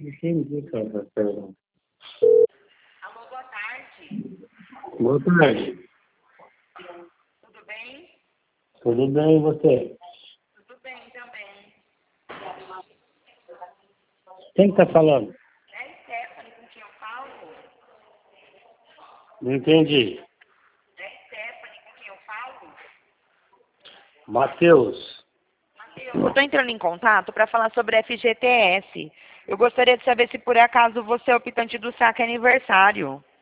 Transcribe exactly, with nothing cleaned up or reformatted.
Entendi, cara, perdão. Alô, boa tarde. Boa tarde. Tudo bem? Tudo bem, e você? Tudo bem também. Quem que tá falando? É Stephanie com quem eu falo? Não entendi. É Stephanie com quem eu falo? Matheus. Matheus, eu estou entrando em contato para falar sobre F G T S. Eu gostaria de saber se por acaso você é optante do saque aniversário.